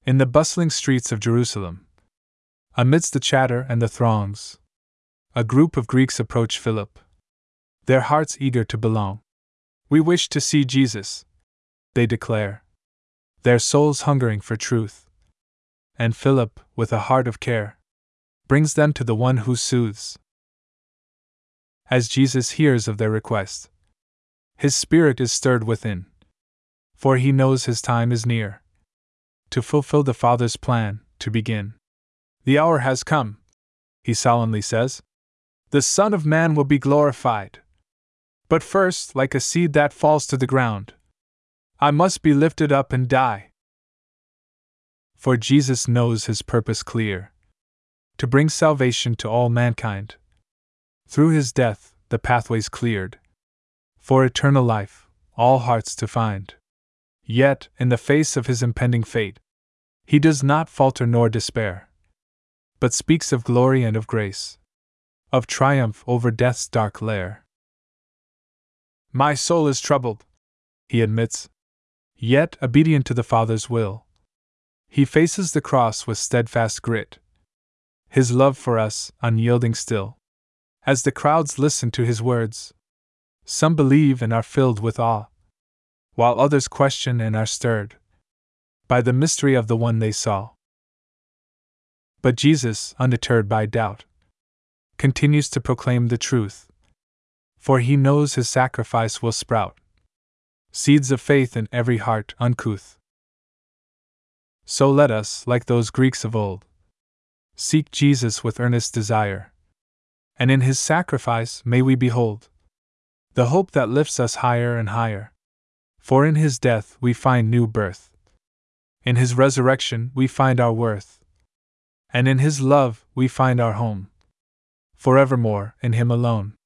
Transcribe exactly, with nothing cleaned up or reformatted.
In the bustling streets of Jerusalem, amidst the chatter and the throngs, a group of Greeks approach Philip, their hearts eager to belong. "We wish to see Jesus," they declare, their souls hungering for truth. And Philip, with a heart of care, brings them to the one who soothes. As Jesus hears of their request, his spirit is stirred within, for he knows his time is near to fulfill the Father's plan, to begin. "The hour has come," he solemnly says. "The Son of Man will be glorified. But first, like a seed that falls to the ground, I must be lifted up and die." For Jesus knows his purpose clear, to bring salvation to all mankind. Through his death, the pathway's cleared, for eternal life, all hearts to find. Yet, in the face of his impending fate, he does not falter nor despair, but speaks of glory and of grace, of triumph over death's dark lair. "My soul is troubled," he admits, yet obedient to the Father's will. He faces the cross with steadfast grit, his love for us unyielding still. As the crowds listen to his words, some believe and are filled with awe, while others question and are stirred by the mystery of the one they saw. But Jesus, undeterred by doubt, continues to proclaim the truth, for he knows his sacrifice will sprout seeds of faith in every heart uncouth. So let us, like those Greeks of old, seek Jesus with earnest desire, and in his sacrifice may we behold the hope that lifts us higher and higher. For in his death we find new birth, in his resurrection we find our worth, and in his love we find our home, forevermore in him alone.